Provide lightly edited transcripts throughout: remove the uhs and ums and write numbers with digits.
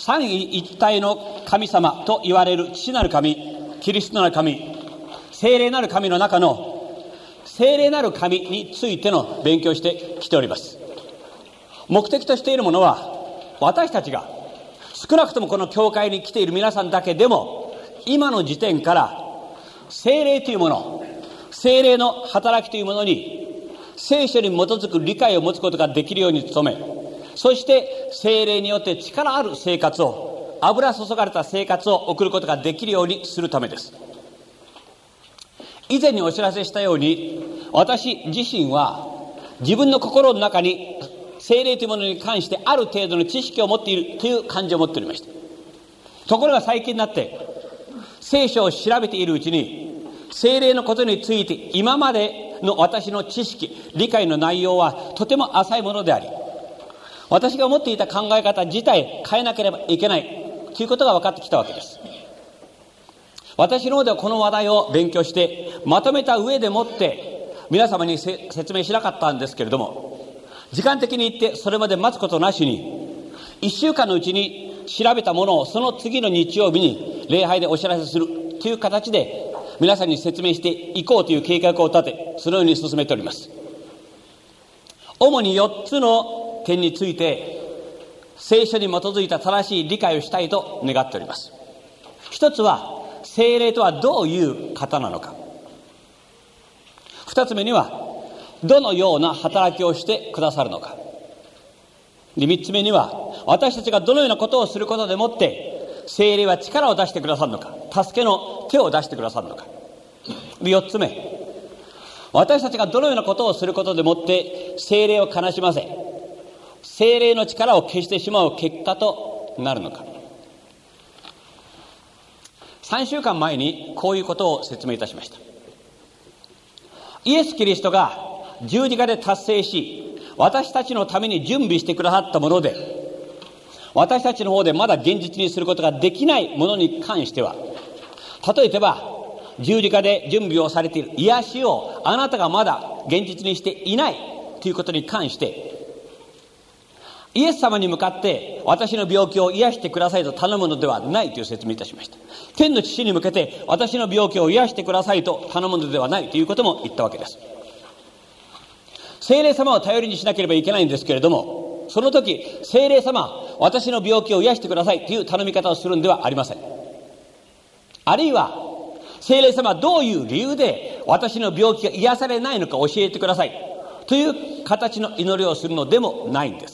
三位一体の神様と言われる父なる神、キリストなる神、聖霊なる神の中の聖霊なる神についての勉強をしてきております。目的としているものは、私たちが少なくともこの教会に来ている皆さんだけでも今の時点から聖霊というもの、聖霊の働きというものに聖書に基づく理解を持つことができるように努め、そして聖霊によって力ある生活を、油注がれた生活を送ることができるようにするためです。以前にお知らせしたように、私自身は自分の心の中に聖霊というものに関してある程度の知識を持っているという感じを持っておりました。ところが最近になって聖書を調べているうちに、聖霊のことについて今までの私の知識、理解の内容はとても浅いものであり、私が持っていた考え方自体変えなければいけないということが分かってきたわけです。私の方ではこの話題を勉強してまとめた上でもって皆様に説明しなかったんですけれども、時間的に言ってそれまで待つことなしに1週間のうちに調べたものをその次の日曜日に礼拝でお知らせするという形で皆さんに説明していこうという計画を立て、そのように進めております。主に4つの点について聖書に基づいた正しい理解をしたいと願っております。一つは、聖霊とはどういう方なのか。二つ目には、どのような働きをしてくださるのか。で、三つ目には、私たちがどのようなことをすることでもって聖霊は力を出してくださるのか、助けの手を出してくださるのか。で、四つ目、私たちがどのようなことをすることでもって聖霊を悲しませ、聖霊の力を消してしまう結果となるのか。3週間前にこういうことを説明いたしました。イエス・キリストが十字架で達成し、私たちのために準備してくださったもので、私たちの方でまだ現実にすることができないものに関しては、例えば十字架で準備をされている癒しをあなたがまだ現実にしていないということに関して、イエス様に向かって私の病気を癒してくださいと頼むのではないという説明いたしました。天の父に向けて私の病気を癒してくださいと頼むのではないということも言ったわけです。聖霊様を頼りにしなければいけないんですけれども、その時聖霊様、私の病気を癒してくださいという頼み方をするんではありません。あるいは聖霊様はどういう理由で私の病気が癒されないのか教えてくださいという形の祈りをするのでもないんです。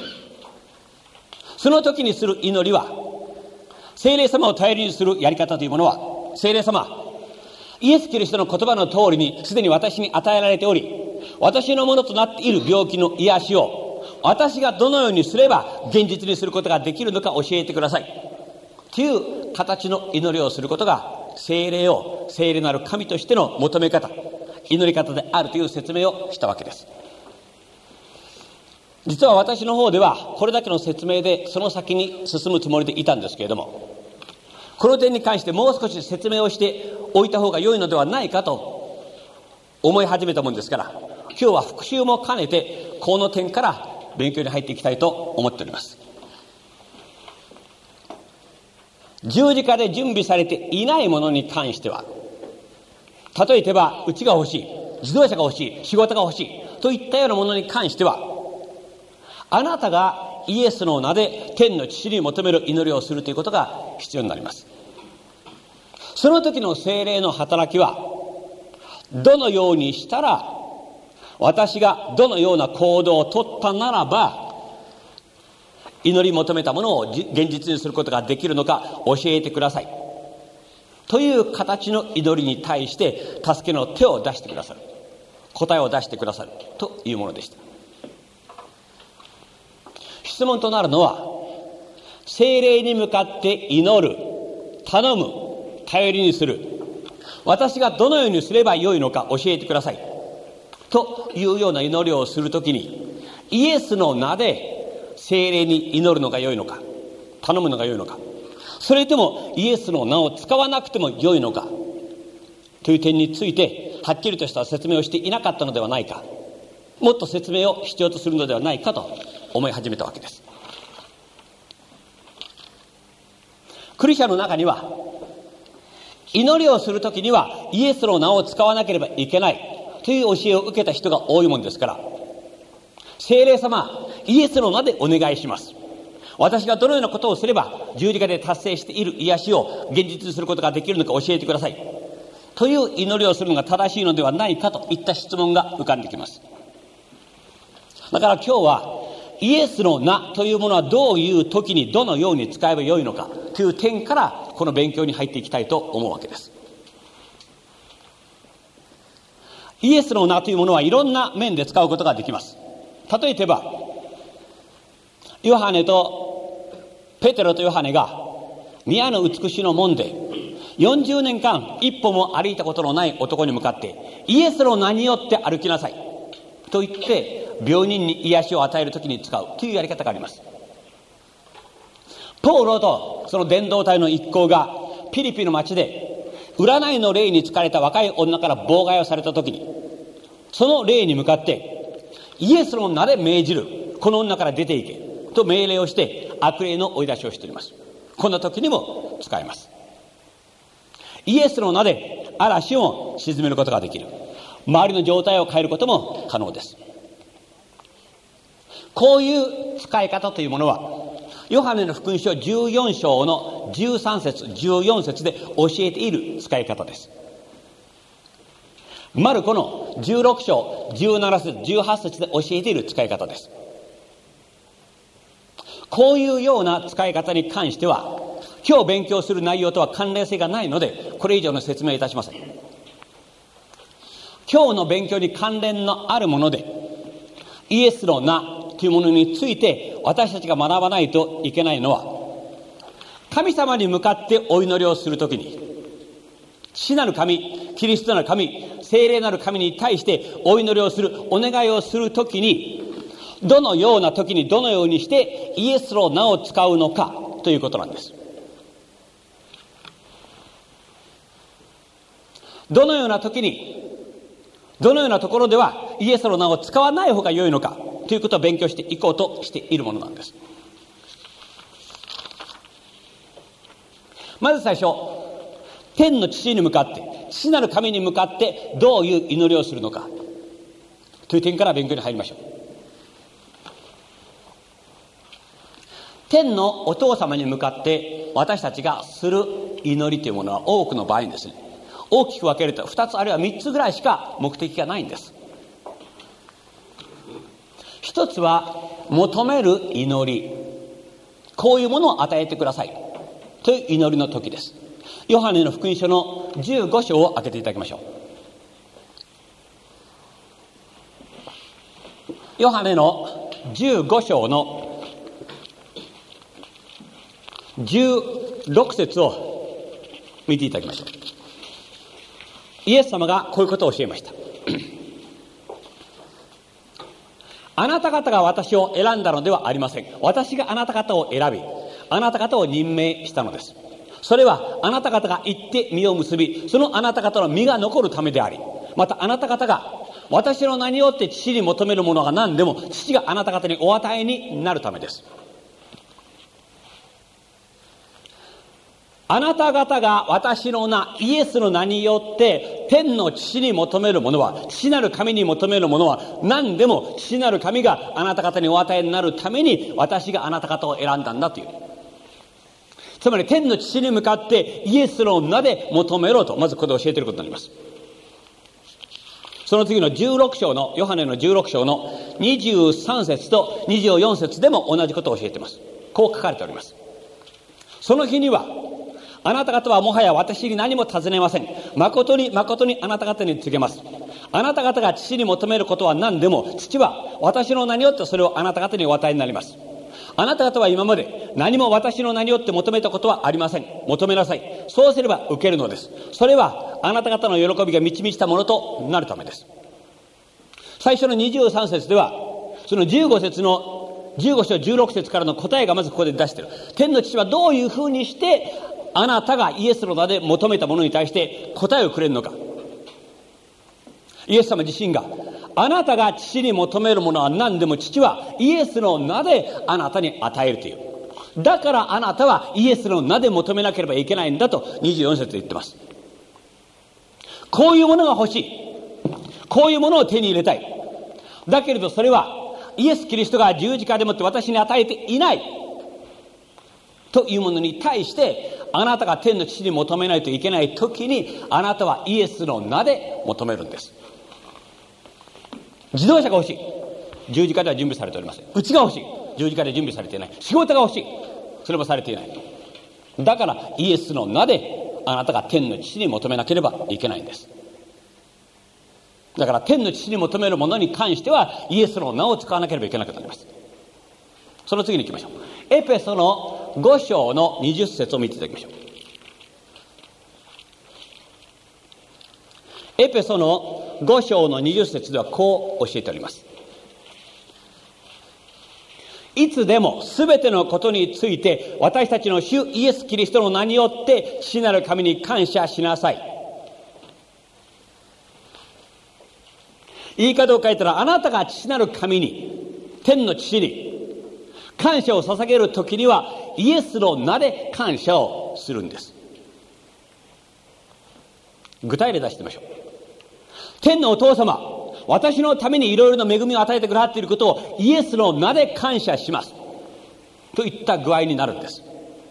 その時にする祈りは、聖霊様を頼りにするやり方というものは、聖霊様、イエス・キリストの言葉の通りにすでに私に与えられており、私のものとなっている病気の癒しを私がどのようにすれば現実にすることができるのか教えてくださいという形の祈りをすることが、聖霊を聖霊なる神としての求め方、祈り方であるという説明をしたわけです。実は私の方ではこれだけの説明でその先に進むつもりでいたんですけれども、この点に関してもう少し説明をしておいた方が良いのではないかと思い始めたもんですから、今日は復習も兼ねてこの点から勉強に入っていきたいと思っております。十字架で準備されていないものに関しては、例えば家が欲しい、自動車が欲しい、仕事が欲しいといったようなものに関しては、あなたがイエスの名で天の父に求める祈りをするということが必要になります。その時の聖霊の働きは、どのようにしたら、私がどのような行動をとったならば祈り求めたものを現実にすることができるのか教えてくださいという形の祈りに対して助けの手を出してくださる、答えを出してくださるというものでした。質問となるのは、聖霊に向かって祈る、頼む、頼りにする、私がどのようにすればよいのか教えてくださいというような祈りをするときに、イエスの名で聖霊に祈るのが良いのか、頼むのが良いのか、それともイエスの名を使わなくても良いのかという点についてはっきりとした説明をしていなかったのではないか、もっと説明を必要とするのではないかと思い始めたわけです。 クリスチャンの中には、祈りをするときにはイエスの名を使わなければいけないという教えを受けた人が多いもんですから、聖霊様、イエスの名でお願いします。私がどのようなことをすれば十字架で達成している癒しを現実にすることができるのか教えてくださいという祈りをするのが正しいのではないかといった質問が浮かんできます。だから今日はイエスの名というものはどういう時にどのように使えばよいのかという点からこの勉強に入っていきたいと思うわけです。イエスの名というものはいろんな面で使うことができます。例えばヨハネとペテロとヨハネが宮の美しの門で40年間一歩も歩いたことのない男に向かってイエスの名によって歩きなさいと言って病人に癒しを与えるときに使うというやり方があります。ポーロとその伝道隊の一行がピリピの町で占いの霊に疲れた若い女から妨害をされたときに、その霊に向かってイエスの名で命じる、この女から出ていけと命令をして悪霊の追い出しをしております。こんな時にも使えます。イエスの名で嵐を鎮めることができる。周りの状態を変えることも可能です。こういう使い方というものはヨハネの福音書14章の13節14節で教えている使い方です。マルコの16章17節18節で教えている使い方です。こういうような使い方に関しては今日勉強する内容とは関連性がないのでこれ以上の説明いたしません。今日の勉強に関連のあるものでイエスの名というものについて私たちが学ばないといけないのは、神様に向かってお祈りをするときに父なる神、キリストなる神、聖霊なる神に対してお祈りをする、お願いをするときにどのような時にどのようにしてイエスの名を使うのかということなんです。どのような時にどのようなところではイエスの名を使わない方が良いのかということを勉強していこうとしているものなんです。まず最初、天の父に向かって父なる神に向かってどういう祈りをするのかという点から勉強に入りましょう。天のお父様に向かって私たちがする祈りというものは多くの場合にですね、大きく分けると2つあるいは3つぐらいしか目的がないんです。一つは求める祈り、こういうものを与えてくださいという祈りの時です。ヨハネの福音書の15章を開けていただきましょう。ヨハネの15章の16節を見ていただきましょう。イエス様がこういうことを教えました。あなた方が私を選んだのではありません。私があなた方を選び、あなた方を任命したのです。それはあなた方が行って実を結び、そのあなた方の実が残るためであり、またあなた方が私の名によって父に求めるものが何でも父があなた方にお与えになるためです。あなた方が私の名、イエスの名によって天の父に求めるものは、父なる神に求めるものは何でも父なる神があなた方にお与えになるために私があなた方を選んだんだという。つまり天の父に向かってイエスの名で求めろと、まずここで教えていることになります。その次の16章のヨハネの16章の23節と24節でも同じことを教えています。こう書かれております。その日にはあなた方はもはや私に何も尋ねません。誠に誠にあなた方に告げます。あなた方が父に求めることは何でも父は私の名によってそれをあなた方にお与えになります。あなた方は今まで何も私の名によって求めたことはありません。求めなさい。そうすれば受けるのです。それはあなた方の喜びが満ち満ちたものとなるためです。最初の23節ではその15節の15章16節からの答えがまずここで出している。天の父はどういうふうにしてあなたがイエスの名で求めたものに対して答えをくれるのか。イエス様自身があなたが父に求めるものは何でも父はイエスの名であなたに与えるという、 だからあなたはイエスの名で求めなければいけないんだと24節で言ってます。こういうものが欲しい。こういうものを手に入れたい。だけれどそれはイエス・キリストが十字架でもって私に与えていないというものに対して、あなたが天の父に求めないといけないときに、あなたはイエスの名で求めるんです。自動車が欲しい。十字架では準備されておりません。家が欲しい。十字架で準備されていない。仕事が欲しい。それもされていない。だからイエスの名であなたが天の父に求めなければいけないんです。だから天の父に求めるものに関してはイエスの名を使わなければいけなくなります。その次に行きましょう。エペソの5章の20節を見ていただきましょう。エペソの5章の20節ではこう教えております。いつでもすべてのことについて私たちの主イエス・キリストの名によって父なる神に感謝しなさい。いいかどうか言ったら、あなたが父なる神に、天の父に感謝を捧げるときにはイエスの名で感謝をするんです。具体例出してみましょう。天のお父様、私のためにいろいろな恵みを与えてくださっていることをイエスの名で感謝しますといった具合になるんです。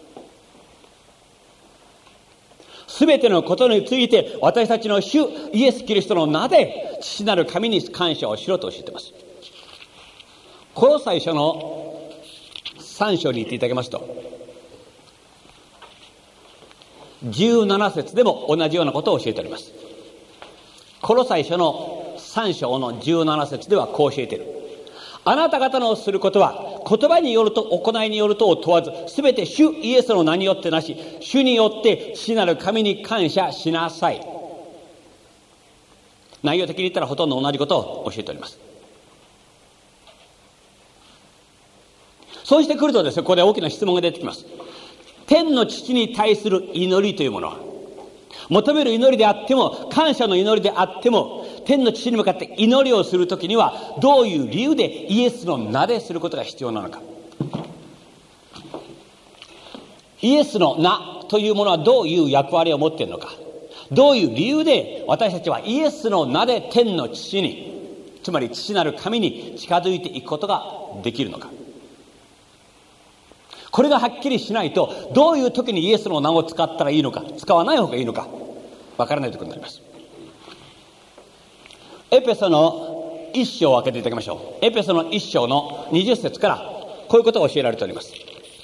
すべてのことについて私たちの主イエス・キリストの名で父なる神に感謝をしろと教えています。コロサイ書の3章に言っていただけますと、17節でも同じようなことを教えております。コロサイ書の3章の17節ではこう教えている。あなた方のすることは言葉によると行いによるとを問わず、すべて主イエスの名によってなし、主によって父なる神に感謝しなさい。内容的に言ったらほとんど同じことを教えております。そうしてくるとですね、ここで大きな質問が出てきます。天の父に対する祈りというものは、求める祈りであっても感謝の祈りであっても、天の父に向かって祈りをするときにはどういう理由でイエスの名ですることが必要なのか。イエスの名というものはどういう役割を持っているのか。どういう理由で私たちはイエスの名で天の父に、つまり父なる神に近づいていくことができるのか。これがはっきりしないと、どういう時にイエスの名を使ったらいいのか、使わない方がいいのかわからないということになります。エペソの1章を開けていただきましょう。エペソの1章の20節からこういうことが教えられております。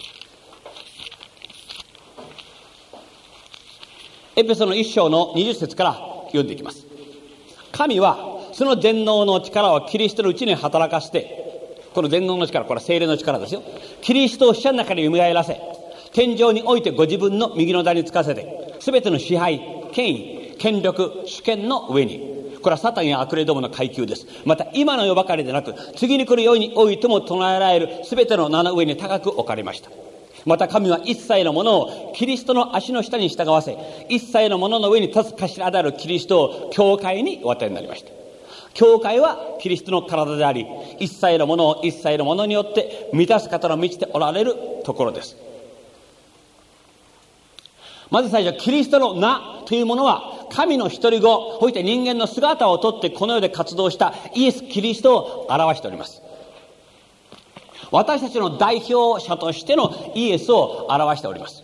エペソの1章の20節から読んでいきます。神はその全能の力をキリストのうちに働かせて、この全能の力、これは聖霊の力ですよ。キリストを死者の中に蘇らせ、天上においてご自分の右の座につかせて、すべての支配、権威、権力、主権の上に、これはサタンや悪霊どもの階級です。また今の世ばかりでなく、次に来る世においても唱えられるすべての名の上に高く置かれました。また神は一切のものをキリストの足の下に従わせ、一切のものの上に立つ頭であるキリストを教会にお与えになりました。教会はキリストの体であり、一切のものを一切のものによって満たす方の満ちておられるところです。まず最初、キリストの名というものは神の一人子、そして人間の姿をとってこの世で活動したイエス・キリストを表しております。私たちの代表者としてのイエスを表しております。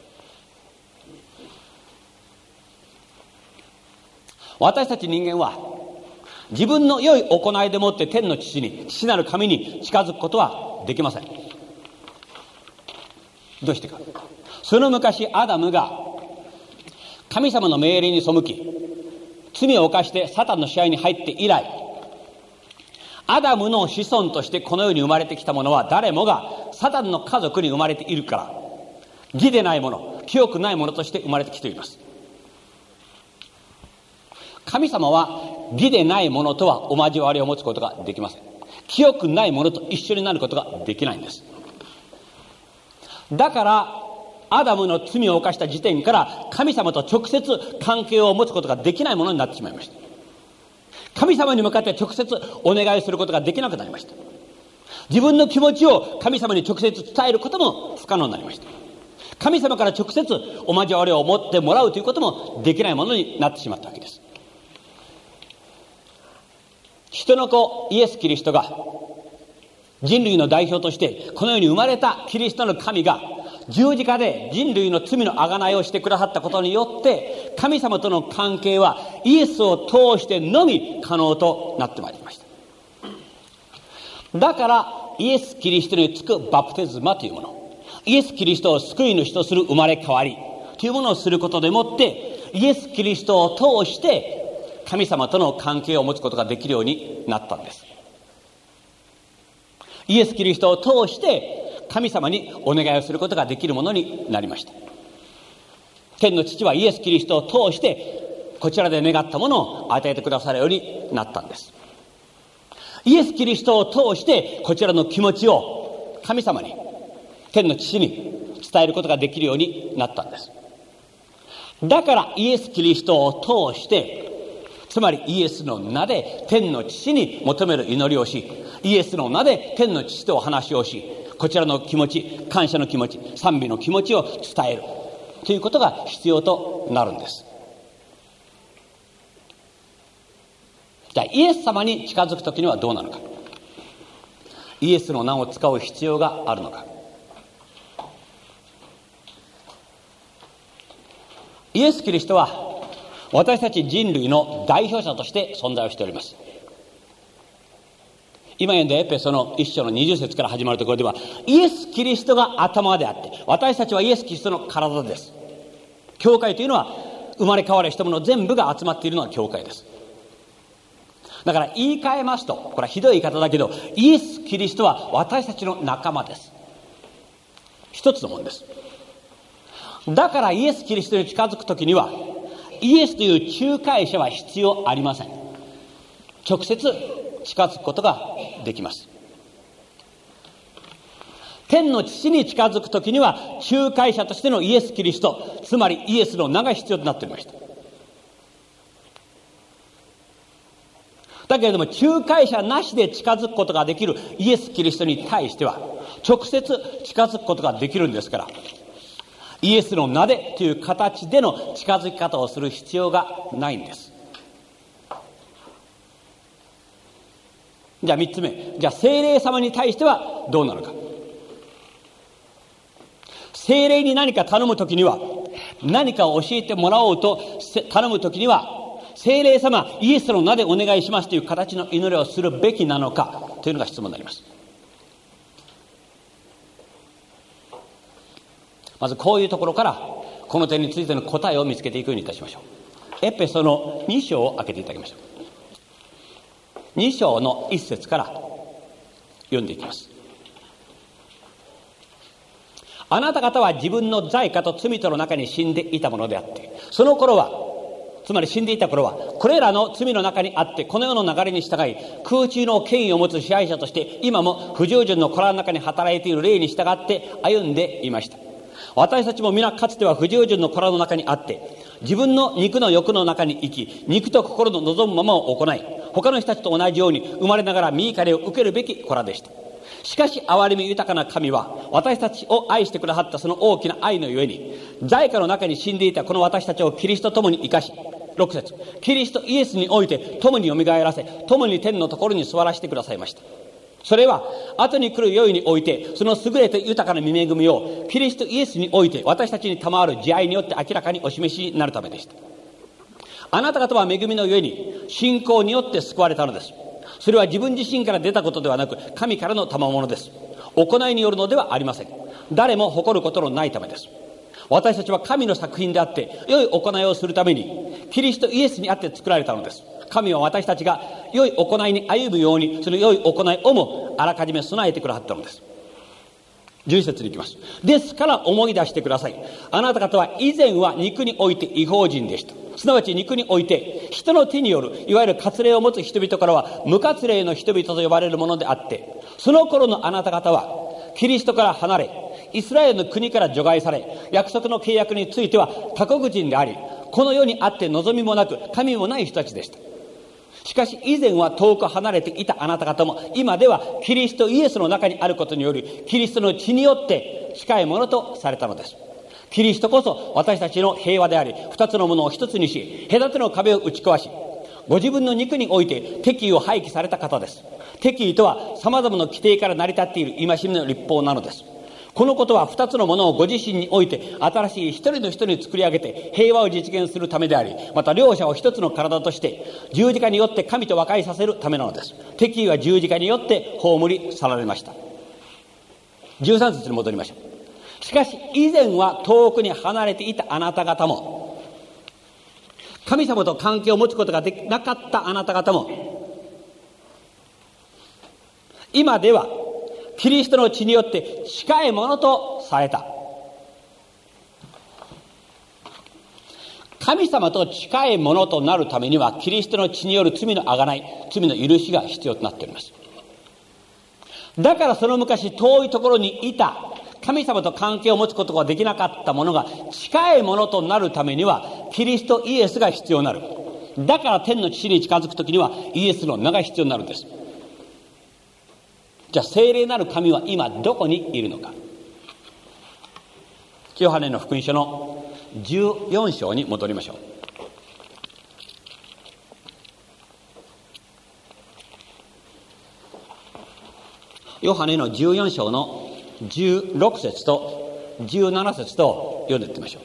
私たち人間は自分の良い行いでもって天の父に、父なる神に近づくことはできません。どうしてか。その昔アダムが神様の命令に背き、罪を犯してサタンの支配に入って以来、アダムの子孫としてこの世に生まれてきた者は誰もがサタンの家族に生まれているから、義でない者、清くない者として生まれてきています。神様は義でない者とはお交わりを持つことができません。清くない者と一緒になることができないんです。だからアダムの罪を犯した時点から神様と直接関係を持つことができないものになってしまいました。神様に向かって直接お願いすることができなくなりました。 自分の気持ちを神様に直接伝えることも不可能になりました。神様から直接お交わりを持ってもらうということもできないものになってしまったわけです。人の子イエス・キリストが人類の代表としてこの世に生まれたキリストの神が十字架で人類の罪の贖いをしてくださったことによって神様との関係はイエスを通してのみ可能となってまいりました。だからイエス・キリストにつくバプテスマというもの、イエス・キリストを救い主とする生まれ変わりというものをすることでもってイエス・キリストを通して神様との関係を持つことができるようになったんです。イエス・キリストを通して神様にお願いをすることができるものになりました。天の父はイエス・キリストを通してこちらで願ったものを与えてくださるようになったんです。イエス・キリストを通してこちらの気持ちを神様に、天の父に伝えることができるようになったんです。だからイエス・キリストを通して、つまりイエスの名で天の父に求める祈りをし、イエスの名で天の父とお話をし、こちらの気持ち、感謝の気持ち、賛美の気持ちを伝えるということが必要となるんです。じゃあイエス様に近づくときにはどうなのか。イエスの名を使う必要があるのか。イエス・キリストは私たち人類の代表者として存在をしております。今読んだエペソの1章の20節から始まるところでは、イエス・キリストが頭であって、私たちはイエス・キリストの体です。教会というのは生まれ変わる人もの全部が集まっているのは教会です。だから言い換えますと、これはひどい言い方だけど、イエス・キリストは私たちの仲間です。一つのものです。だからイエス・キリストに近づくときには、イエスという仲介者は必要ありません。直接近づくことができます。天の父に近づくときには仲介者としてのイエス・キリスト、つまりイエスの名が必要となっておりました。だけれども仲介者なしで近づくことができるイエス・キリストに対しては直接近づくことができるんですから、イエスの名でという形での近づき方をする必要がないんです。じゃあ3つ目、じゃあ聖霊様に対してはどうなのか。聖霊に何か頼むときには、何かを教えてもらおうと頼むときには、聖霊様イエスの名でお願いしますという形の祈りをするべきなのかというのが質問になります。まずこういうところからこの点についての答えを見つけていくようにいたしましょう。エペソの2章を開けていただきましょう。2章の1節から読んでいきます。あなた方は自分の罪過と罪との中に死んでいたものであって、その頃は、つまり死んでいた頃はこれらの罪の中にあって、この世の流れに従い空中の権威を持つ支配者として今も不従順の子らの中に働いている霊に従って歩んでいました。私たちも皆かつては不従順の子らの中にあって、自分の肉の欲の中に生き、肉と心の望むままを行い、他の人たちと同じように生まれながら身怒りを受けるべき子らでした。しかし憐れみ豊かな神は私たちを愛してくださったその大きな愛のゆえに、罪過の中に死んでいたこの私たちをキリストと共に生かし、6節、キリストイエスにおいて共によみがえらせ、共に天のところに座らせてくださいました。それは後に来る世においてその優れて豊かな御恵みをキリストイエスにおいて私たちに賜る慈愛によって明らかにお示しになるためでした。あなた方は恵みのゆえに信仰によって救われたのです。それは自分自身から出たことではなく、神からの賜物です。行いによるのではありません。誰も誇ることのないためです。私たちは神の作品であって、良い行いをするためにキリストイエスにあって作られたのです。神は私たちが良い行いに歩むように、その良い行いをもあらかじめ備えてくださったのです。11節に行きます。ですから思い出してください。あなた方は以前は肉において異邦人でした。すなわち肉において人の手によるいわゆる割礼を持つ人々からは無割礼の人々と呼ばれるものであって、その頃のあなた方はキリストから離れ、イスラエルの国から除外され、約束の契約については他国人であり、この世にあって望みもなく神もない人たちでした。 しかし以前は遠く離れていたあなた方も、今ではキリストイエスの中にあることにより、キリストの血によって近いものとされたのです。キリストこそ私たちの平和であり、二つのものを一つにし、隔ての壁を打ち壊し、ご自分の肉において敵意を廃棄された方です。敵意とは様々な規定から成り立っている戒めの律法なのです。このことは二つのものをご自身において新しい一人の人に作り上げて平和を実現するためであり、また両者を一つの体として十字架によって神と和解させるためなのです。敵意は十字架によって葬り去られました。13節に戻りましょう。しかし以前は遠くに離れていたあなた方も、神様と関係を持つことができなかったあなた方も、今ではキリストの血によって近いものとされた。神様と近いものとなるためには、キリストの血による罪の贖い、罪の許しが必要となっております。だからその昔遠いところにいた、神様と関係を持つことができなかったものが近いものとなるためには、キリストイエスが必要になる。だから天の父に近づくときにはイエスの名が必要になるんです。じゃあ聖霊なる神は今どこにいるのか。ヨハネの福音書の14章に戻りましょう。ヨハネの14章の16節と17節と読んでいってみましょう。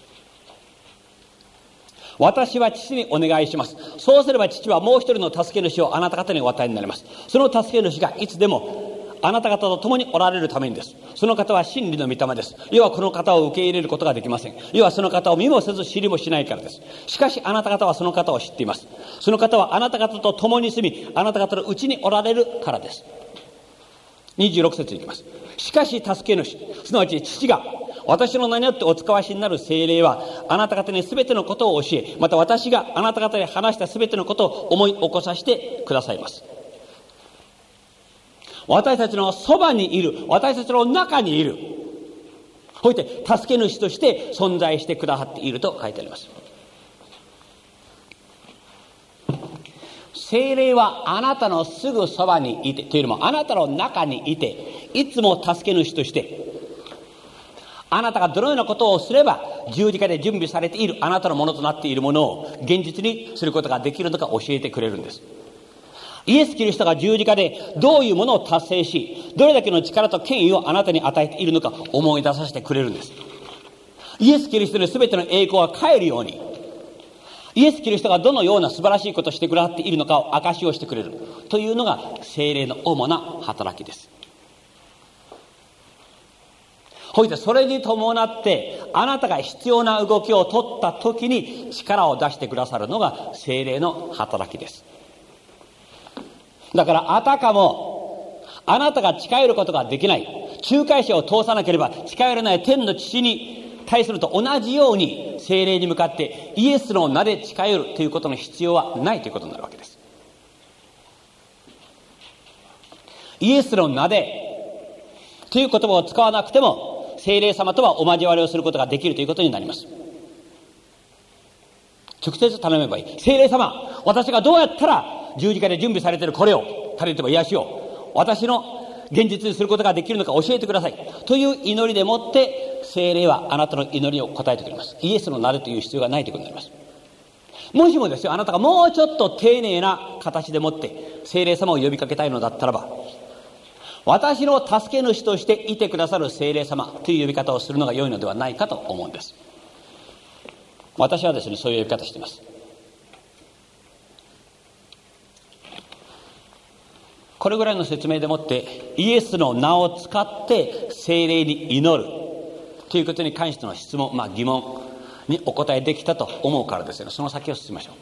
私は父にお願いします。そうすれば父はもう一人の助け主をあなた方にお与えになります。その助け主がいつでもあなた方と共におられるためにです。その方は真理の御霊です。要はこの方を受け入れることができません。要はその方を見もせず知りもしないからです。しかしあなた方はその方を知っています。その方はあなた方と共に住み、あなた方のうちにおられるからです。26節に行きます。しかし助け主、すなわち父が私の名によってお使わしになる聖霊は、あなた方にすべてのことを教え、また私があなた方に話したすべてのことを思い起こさせてくださいます。私たちのそばにいる、私たちの中にいる、そして助け主として存在してくださっていると書いてあります。聖霊はあなたのすぐそばにいて、というよりもあなたの中にいて、いつも助け主としてあなたがどのようなことをすれば十字架で準備されているあなたのものとなっているものを現実にすることができるのか教えてくれるんです。イエス・キリストが十字架でどういうものを達成し、どれだけの力と権威をあなたに与えているのか思い出させてくれるんです。イエス・キリストに全ての栄光が返るように、イエス・キリストがどのような素晴らしいことをしてくださっているのかを証しをしてくれるというのが聖霊の主な働きです。それに伴ってあなたが必要な動きを取った時に力を出してくださるのが聖霊の働きです。だからあたかもあなたが近寄ることができない、仲介者を通さなければ近寄れない天の父に対すると同じように、聖霊に向かってイエスの名で近寄るということの必要はないということになるわけです。イエスの名でという言葉を使わなくても聖霊様とはお交わりをすることができるということになります。直接頼めばいい。聖霊様、私がどうやったら十字架で準備されているこれを、垂れてば癒しを私の現実にすることができるのか教えてくださいという祈りでもって聖霊はあなたの祈りを答えてくれます。イエスの名でという必要がないということになります。もしもですよ、あなたがもうちょっと丁寧な形でもって聖霊様を呼びかけたいのだったらば、私の助け主としていてくださる聖霊様という呼び方をするのが良いのではないかと思うんです。私はですね、そういう呼び方をしています。これぐらいの説明でもってイエスの名を使って聖霊に祈るということに関しての質問、疑問にお答えできたと思うからですね、その先を進みましょ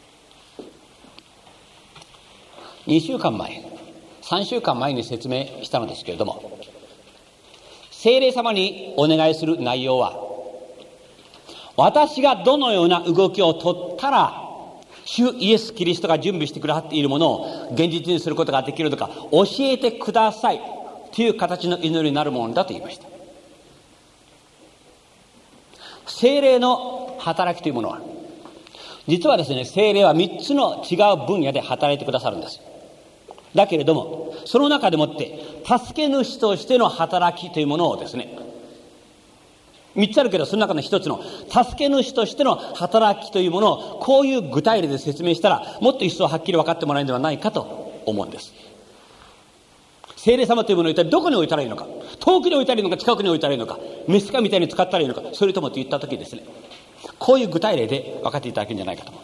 う。2週間前、3週間前に説明したのですけれども、聖霊様にお願いする内容は、私がどのような動きを取ったら主イエス・キリストが準備してくださっているものを現実にすることができるのか教えてくださいという形の祈りになるものだと言いました。聖霊の働きというものは実はですね、聖霊は3つの違う分野で働いてくださるんです。だけれども、その中でもって助け主としての働きというものをですね、3つあるけど、その中の1つの助け主としての働きというものをこういう具体例で説明したら、もっと一層はっきり分かってもらえるのではないかと思うんです。聖霊様というものを一体どこに置いたらいいのか、遠くに置いたらいいのか、近くに置いたらいいのか、メスカみたいに使ったらいいのか、それともと言ったときですね、こういう具体例で分かっていただけるんじゃないかと思う。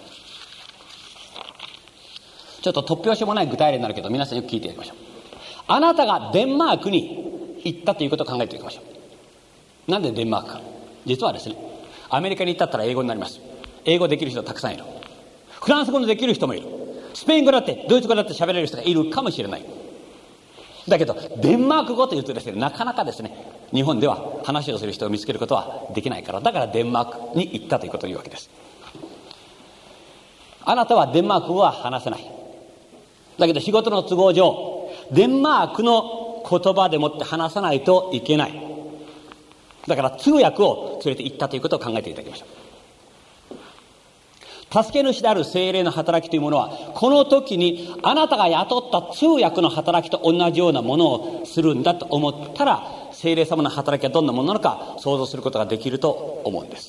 ちょっと突拍子もない具体例になるけど、皆さんよく聞いていただきましょう。あなたがデンマークに行ったということを考えていきましょう。なんでデンマークか。実はですね、アメリカに行ったったら英語になります。英語できる人たくさんいる。フランス語のできる人もいる。スペイン語だってドイツ語だって喋れる人がいるかもしれない。だけどデンマーク語というとですね、なかなかですね、日本では話をする人を見つけることはできないから、だからデンマークに行ったということを言うわけです。あなたはデンマーク語は話せない。だけど仕事の都合上、デンマークの言葉でもって話さないといけない。だから通訳を連れて行ったということを考えていただきましょう。助け主である聖霊の働きというものは、この時にあなたが雇った通訳の働きと同じようなものをするんだと思ったら、聖霊様の働きはどんなものなのか想像することができると思うんです。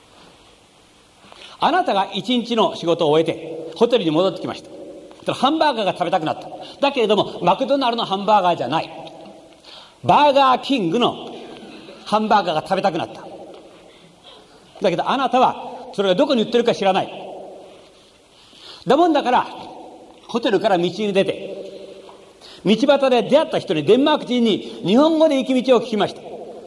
あなたが一日の仕事を終えてホテルに戻ってきました。ハンバーガーが食べたくなった。だけれどもマクドナルドのハンバーガーじゃない、バーガーキングのハンバーガーが食べたくなった。だけどあなたはそれがどこに売ってるか知らない。だもんだからホテルから道に出て、道端で出会った人に、デンマーク人に日本語で行き道を聞きました。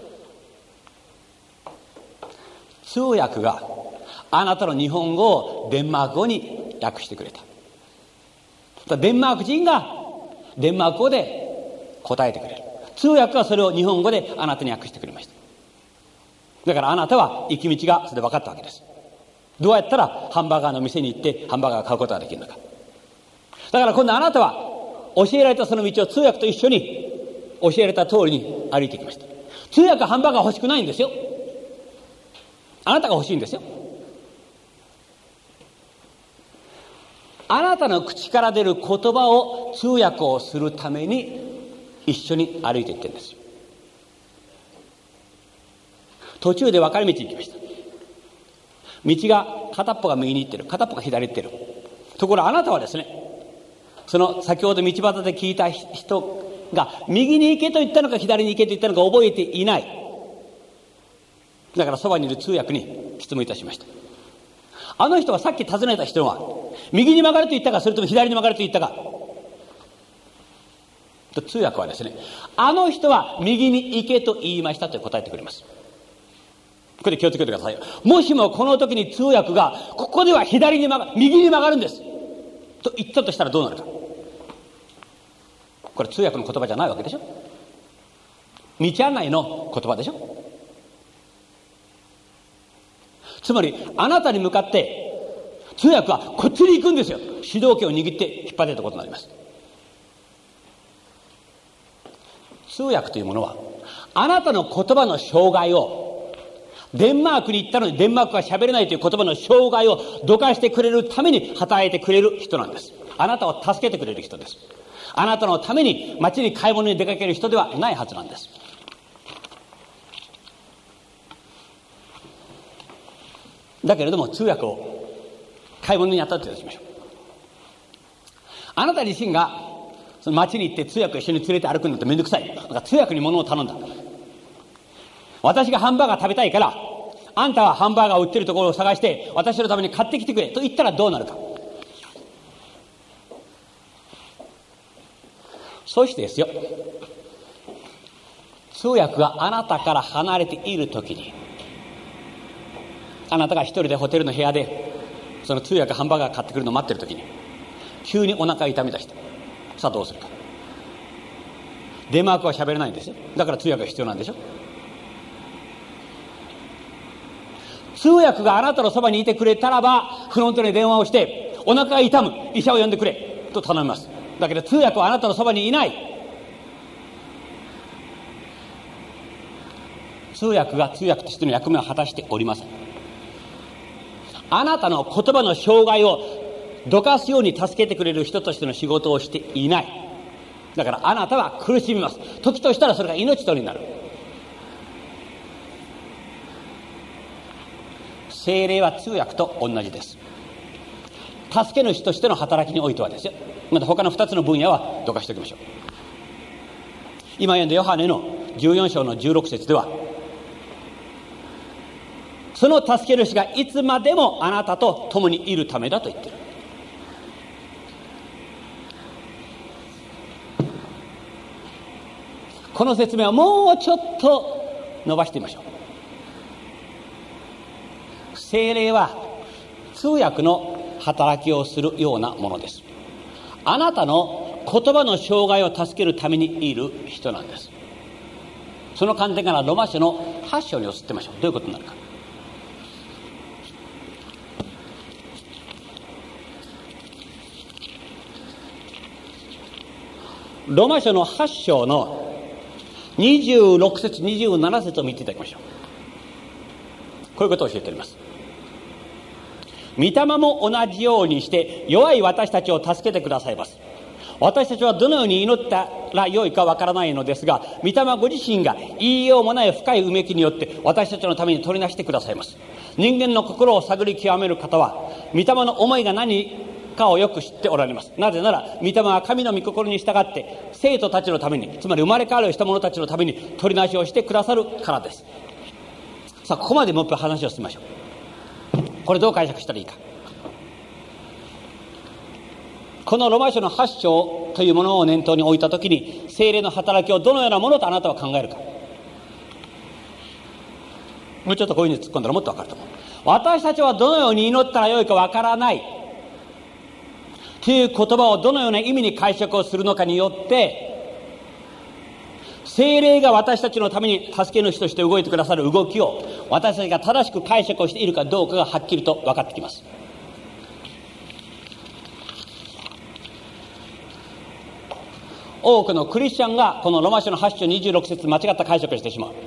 通訳があなたの日本語をデンマーク語に訳してくれた。デンマーク人がデンマーク語で答えてくれる。通訳はそれを日本語であなたに訳してくれました。だからあなたは行き道がそれで分かったわけです。どうやったらハンバーガーの店に行ってハンバーガーを買うことができるのか。だから今度あなたは教えられたその道を通訳と一緒に教えられた通りに歩いてきました。通訳はハンバーガー欲しくないんですよ。あなたが欲しいんですよ。あなたの口から出る言葉を通訳をするために一緒に歩いていってるんですよ。途中で分かれ道に行きました。道が片っぽが右に行ってる、片っぽが左に行ってる。ところあなたはですね、その先ほど道端で聞いた人が右に行けと言ったのか左に行けと言ったのか覚えていない。だからそばにいる通訳に質問いたしました。あの人はさっき尋ねた人は右に曲がると言ったか、それとも左に曲がると言ったか。と通訳はですね、あの人は右に行けと言いましたと答えてくれます。ここで気をつけてください。もしもこの時に通訳がここでは左に右に曲がるんですと言ったとしたらどうなるか。これ通訳の言葉じゃないわけでしょ。道案内の言葉でしょ。つまりあなたに向かって通訳はこっちに行くんですよ。主導権を握って引っ張っていたことになります。通訳というものはあなたの言葉の障害を、デンマークに行ったのにデンマークが喋れないという言葉の障害をどかしてくれるために働いてくれる人なんです。あなたを助けてくれる人です。あなたのために街に買い物に出かける人ではないはずなんです。だけれども通訳を買い物に当たっていただきましょう。あなた自身がその街に行って通訳を一緒に連れて歩くのってめんどくさい。だから通訳に物を頼んだ。私がハンバーガー食べたいから、あんたはハンバーガーを売ってるところを探して私のために買ってきてくれと言ったらどうなるか。そしてですよ、通訳があなたから離れているときに、あなたが一人でホテルの部屋でその通訳ハンバーガー買ってくるのを待ってるときに急にお腹痛み出した。さあどうするか。デンマークは喋れないんですよ。だから通訳が必要なんでしょ。通訳があなたのそばにいてくれたらば、フロントに電話をしてお腹が痛む、医者を呼んでくれと頼みます。だけど通訳はあなたのそばにいない。通訳が通訳としての役目を果たしておりません。 あなたの言葉の障害をどかすように助けてくれる人としての仕事をしていない。だからあなたは苦しみます。時としたらそれが命取りになる。聖霊は通訳と同じです。助け主としての働きにおいてはですよ。また他の2つの分野はどかしておきましょう。今読んだヨハネの14章の16節では、その助け主がいつまでもあなたと共にいるためだと言っている。この説明はもうちょっと伸ばしてみましょう。聖霊は通訳の働きをするようなものです。あなたの言葉の障害を助けるためにいる人なんです。その観点からロマ書の8章に移ってみましょう。どういうことになるか。ロマ書の8章の26節27節を見ていただきましょう。こういうことを教えております。御霊も同じようにして弱い私たちを助けてくださいます。私たちはどのように祈ったらよいかわからないのですが、御霊ご自身が言いようもない深いうめきによって私たちのために取りなしてくださいます。人間の心を探り極める方は御霊の思いが何かをよく知っておられます。なぜなら御霊は神の御心に従って生徒たちのために、つまり生まれ変わるした者たちのために取りなしをしてくださるからです。さあ、ここまでもう一回話を進めましょう。これどう解釈したらいいか。このロマ書の8章というものを念頭に置いたときに、聖霊の働きをどのようなものとあなたは考えるか。もうちょっとこういうふうに突っ込んだらもっと分かると思う。私たちはどのように祈ったらよいか分からないという言葉をどのような意味に解釈をするのかによって、聖霊が私たちのために助け主として動いてくださる動きを私たちが正しく解釈をしているかどうかがはっきりと分かってきます。多くのクリスチャンがこのロマ書の8章26節間違った解釈をしてしまう。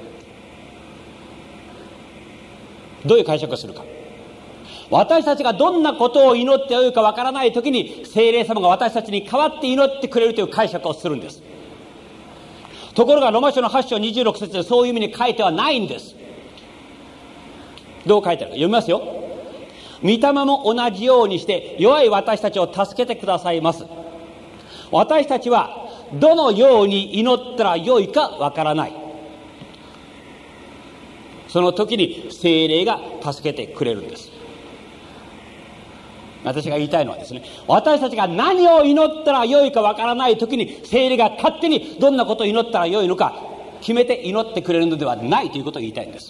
どういう解釈をするか。私たちがどんなことを祈ってよいかわからないときに聖霊様が私たちに代わって祈ってくれるという解釈をするんです。ところがロマ書の8章26節でそういう意味に書いてはないんです。どう書いてあるか読みますよ。御霊も同じようにして弱い私たちを助けてくださいます。私たちはどのように祈ったらよいかわからない。その時に聖霊が助けてくれるんです。私が言いたいのはですね、私たちが何を祈ったらよいかわからない時に聖霊が勝手にどんなことを祈ったらよいのか決めて祈ってくれるのではないということを言いたいんです。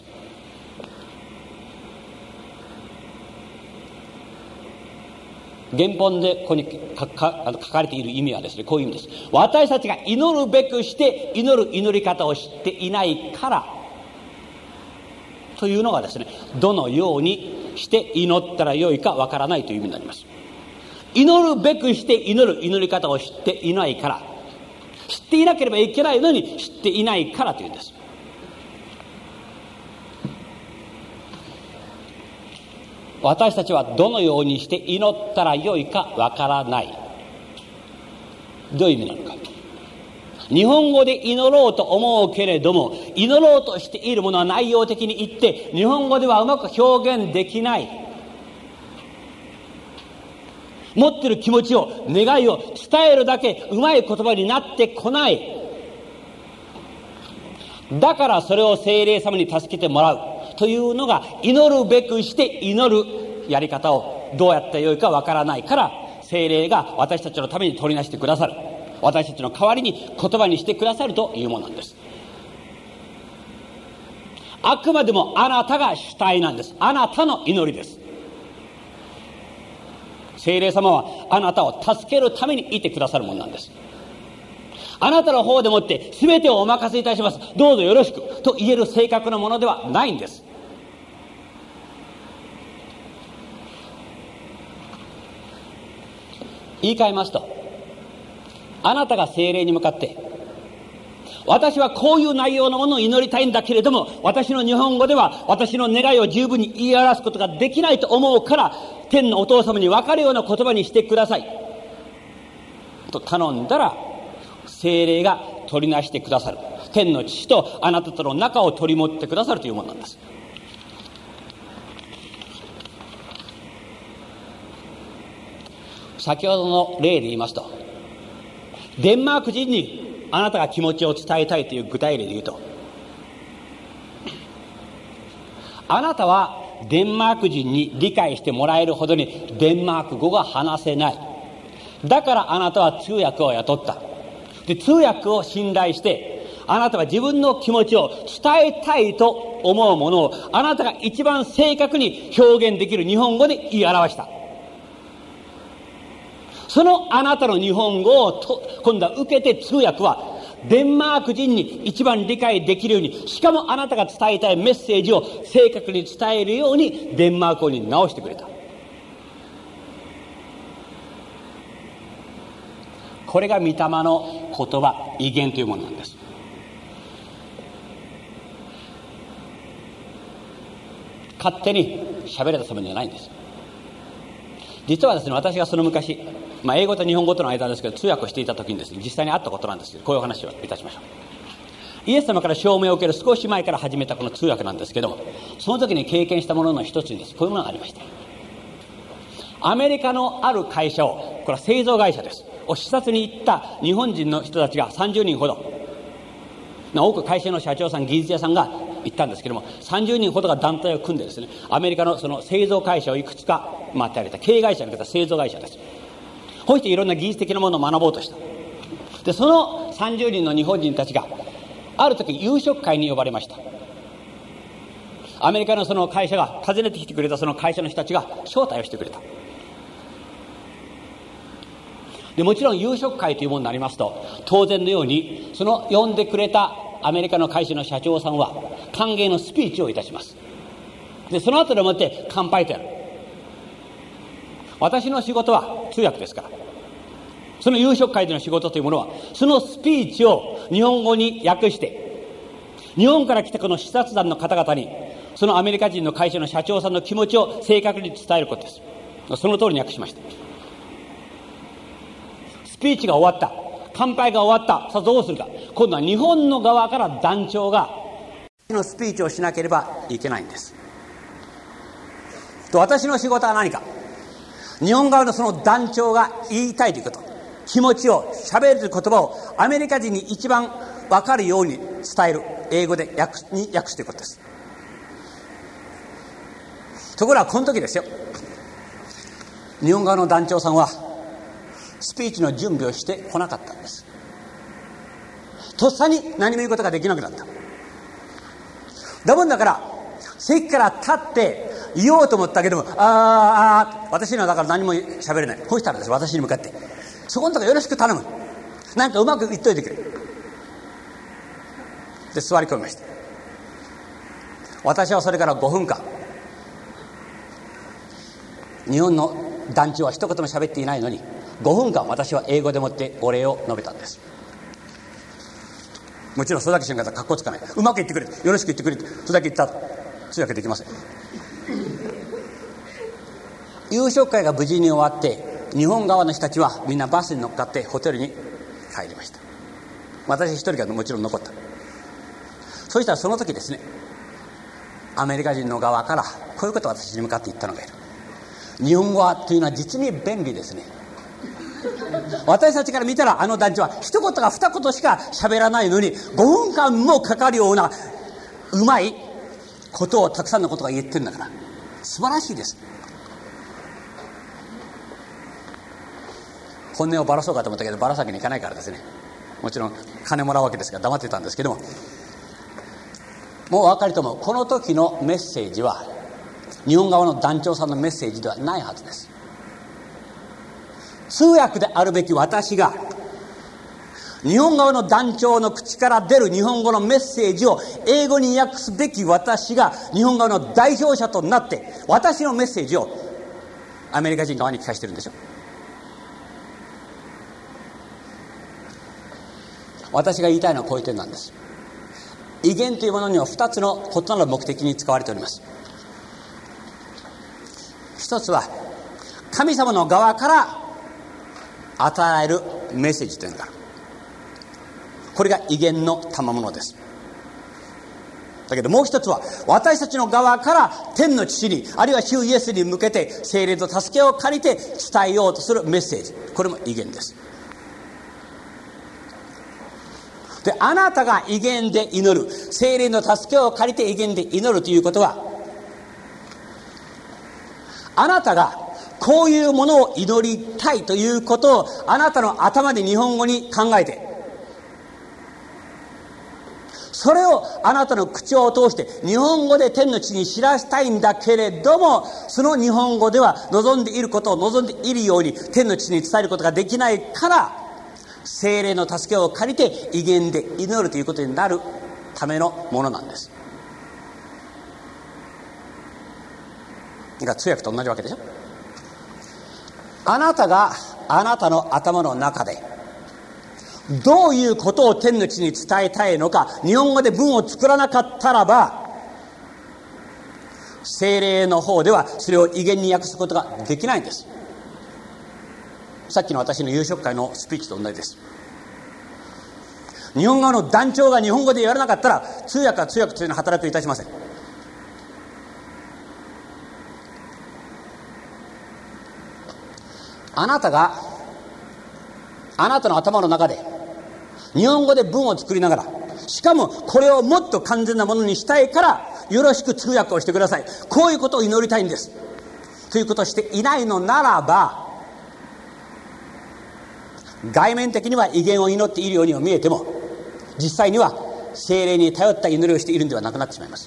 原本でここに書かれている意味はですね、こういう意味です。私たちが祈るべくして祈る祈り方を知っていないからというのがですね、どのようにして祈ったらよいかわからないという意味になります。祈るべくして祈る祈り方を知っていないから、知っていなければいけないのに知っていないからというんです。私たちはどのようにして祈ったらよいかわからない。どういう意味なのか。日本語で祈ろうと思うけれども、祈ろうとしているものは内容的に言って日本語ではうまく表現できない。持っている気持ちを、願いを伝えるだけうまい言葉になってこない。だからそれを聖霊様に助けてもらうというのが、祈るべくして祈るやり方をどうやったらよいかわからないから、聖霊が私たちのために取りなしてくださる、私たちの代わりに言葉にしてくださるというものなんです。あくまでもあなたが主体なんです。あなたの祈りです。聖霊様はあなたを助けるためにいてくださるものなんです。あなたの方でもって全てをお任せいたします、どうぞよろしくと言える性格のものではないんです。言い換えますと、あなたが聖霊に向かって私はこういう内容のものを祈りたいんだけれども、私の日本語では私の願いを十分に言い表すことができないと思うから、天のお父様に分かるような言葉にしてくださいと頼んだら、聖霊が取りなしてくださる。天の父とあなたとの仲を取り持ってくださるというものなんです。先ほどの例で言いますと、デンマーク人にあなたが気持ちを伝えたいという具体例で言うと、あなたはデンマーク人に理解してもらえるほどにデンマーク語が話せない。だからあなたは通訳を雇った。で、通訳を信頼して、あなたは自分の気持ちを伝えたいと思うものを、あなたが一番正確に表現できる日本語で言い表した。そのあなたの日本語を今度は受けて、通訳はデンマーク人に一番理解できるように、しかもあなたが伝えたいメッセージを正確に伝えるようにデンマーク語に直してくれた。これが御霊の言葉、異言というものなんです。勝手に喋れた様じゃないんです。実はですね、私がその昔、英語と日本語との間ですけど、通訳をしていた時にですね、実際にあったことなんですけど、こういうお話をいたしましょう。イエス様から証明を受ける少し前から始めたこの通訳なんですけども、その時に経験したものの一つにですね、こういうものがありました。アメリカのある会社を、これは製造会社です、を視察に行った日本人の人たちが30人ほど、多く会社の社長さん、技術屋さんが行ったんですけども、30人ほどが団体を組んでですね、アメリカのその製造会社をいくつか回ってあげた、経営会社に出た製造会社です。こうしていろんな技術的なものを学ぼうとした。で、その30人の日本人たちがある時夕食会に呼ばれました。アメリカのその会社が訪ねてきてくれた、その会社の人たちが招待をしてくれた。で、もちろん夕食会というものになりますと、当然のようにその呼んでくれたアメリカの会社の社長さんは歓迎のスピーチをいたします。で、その後でもって乾杯とやる。私の仕事は通訳ですから、その夕食会での仕事というものは、そのスピーチを日本語に訳して、日本から来たこの視察団の方々に、そのアメリカ人の会社の社長さんの気持ちを正確に伝えることです。その通りに訳しました。スピーチが終わった、乾杯が終わった、さあどうするか。今度は日本の側から団長がのスピーチをしなければいけないんです。と、私の仕事は何か、日本側のその団長が言いたいということ、気持ちを喋るという言葉をアメリカ人に一番分かるように伝える、英語で訳すということです。ところがこの時ですよ、日本側の団長さんはスピーチの準備をしてこなかったんです。とっさに何も言うことができなくなった。だもんだから席から立って言おうと思ったけども、私にはだから何も喋れない。こうしたらです、私に向かって、そこのとこよろしく頼む、なんかうまく言っといてくれ。で、座り込みました。私はそれから5分間、日本の団長は一言も喋っていないのに、5分間私は英語でもってお礼を述べたんです。もちろんそれだけしなかったらかっこつかない。うまく言ってくれ、よろしく言ってくれ、それだけ言ったと通訳できません。夕食会が無事に終わって、日本側の人たちはみんなバスに乗っかってホテルに帰りました。私一人がもちろん残った。そしたらその時ですね、アメリカ人の側からこういうことを私に向かって言ったのがいる。日本語というのは実に便利ですね。私たちから見たらあの団長は一言か二言しか喋らないのに、5分間もかかるようなうまいことを、たくさんのことが言ってるんだから素晴らしいです。本音をばらそうかと思ったけど、ばらさきにいかないからですね、もちろん金もらうわけですから黙ってたんですけども、もうお分かりとも、この時のメッセージは日本側の団長さんのメッセージではないはずです。通訳であるべき私が日本側の団長の口から出る日本語のメッセージを英語に訳すべき私が日本側の代表者となって、私のメッセージをアメリカ人側に聞かせてるんでしょ。 私が言いたいのはこういう点なんです。威厳というものには2つの異なる目的に使われております。一つは神様の側から与えられるメッセージというのがある。これが威厳の賜物です。だけどもう一つは私たちの側から天の父に、あるいは主イエスに向けて聖霊の助けを借りて伝えようとするメッセージ、これも威厳です。で、あなたが威厳で祈る、聖霊の助けを借りて威厳で祈るということは、あなたがこういうものを祈りたいということをあなたの頭で日本語に考えて、それをあなたの口を通して日本語で天の地に知らしたいんだけれども、その日本語では望んでいることを望んでいるように天の地に伝えることができないから、聖霊の助けを借りて威厳で祈るということになるためのものなんです。だから通訳と同じわけでしょ。あなたがあなたの頭の中でどういうことを天の地に伝えたいのか、日本語で文を作らなかったらば、聖霊の方ではそれを威厳に訳すことができないんです。さっきの私の夕食会のスピーチと同じです。日本語の団長が日本語で言われなかったら、通訳は通訳というのは働くいたしません。あなたがあなたの頭の中で日本語で文を作りながら、しかもこれをもっと完全なものにしたいからよろしく通訳をしてください、こういうことを祈りたいんですということをしていないのならば、外面的には威厳を祈っているようにも見えても、実際には聖霊に頼った祈りをしているんではなくなってしまいます。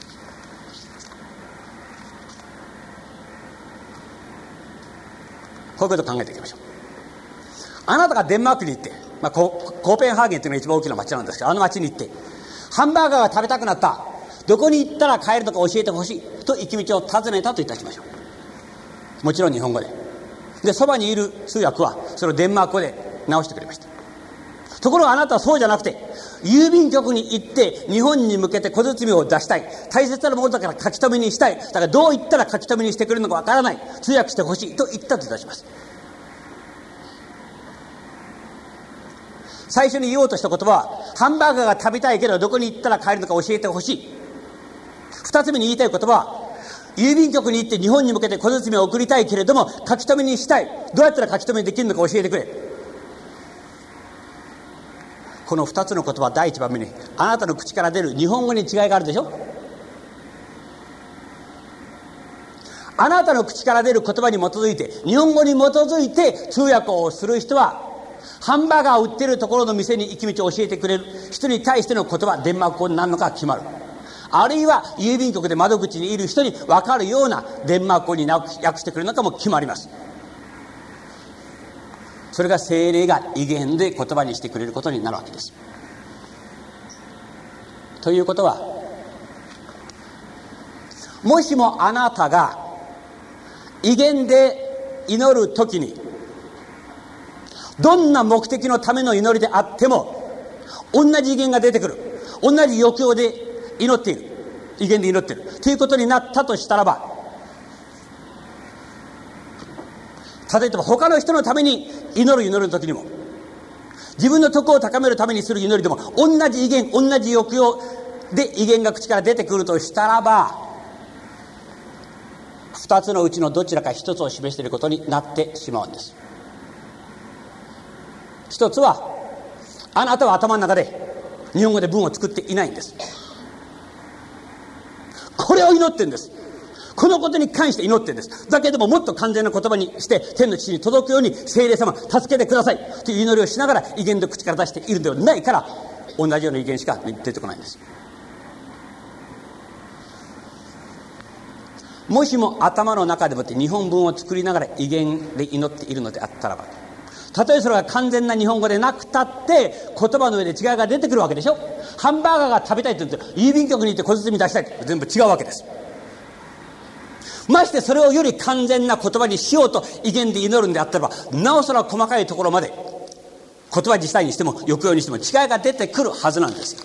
こういうことを考えていきましょう。あなたがデンマークに行って、コーペンハーゲンというのが一番大きな町なんですけど、あの町に行ってハンバーガーが食べたくなった、どこに行ったら買えるのか教えてほしいと行き道を尋ねたといたしましょう。もちろん日本語で、そばにいる通訳はそれをデンマーク語で直してくれました。ところがあなたはそうじゃなくて、郵便局に行って日本に向けて小包を出したい、大切なものだから書き留めにしたい、だからどう言ったら書き留めにしてくれるのかわからない、通訳してほしいと言ったといたします。最初に言おうとした言葉は、ハンバーガーが食べたいけどどこに行ったら買えるのか教えてほしい。二つ目に言いたい言葉は、郵便局に行って日本に向けて小包を送りたいけれども書き留めにしたい、どうやったら書き留めできるのか教えてくれ。この2つの言葉、第一番目にあなたの口から出る日本語に違いがあるでしょ。あなたの口から出る言葉に基づいて、日本語に基づいて通訳をする人は、ハンバーガーを売っているところの店に行き道を教えてくれる人に対しての言葉、デンマーク語になるのか決まる。あるいは郵便局で窓口にいる人に分かるようなデンマーク語に訳してくれるのかも決まります。それが聖霊が威厳で言葉にしてくれることになるわけです。ということは、もしもあなたが威厳で祈るときに、どんな目的のための祈りであっても同じ威厳が出てくる、同じ欲求で祈っている、威厳で祈っているということになったとしたらば、例えば他の人のために祈る時にも、自分の徳を高めるためにする祈りでも、同じ威厳、同じ欲要で威厳が口から出てくるとしたらば、二つのうちのどちらか一つを示していることになってしまうんです。一つは、あなたは頭の中で日本語で文を作っていないんです。これを祈ってるんです。このことに関して祈ってるんです。だけどももっと完全な言葉にして天の父に届くように、聖霊様助けてくださいという祈りをしながら威厳で口から出しているのではないから、同じような威厳しか出てこないんです。もしも頭の中でもって日本文を作りながら威厳で祈っているのであったらば、たとえそれが完全な日本語でなくたって言葉の上で違いが出てくるわけでしょ。ハンバーガーが食べたいと言って郵便局に行って小包出したいって全部違うわけです。ましてそれをより完全な言葉にしようと威厳で祈るんであったらば、なおさら細かいところまで言葉自体にしても抑揚にしても違いが出てくるはずなんですよ。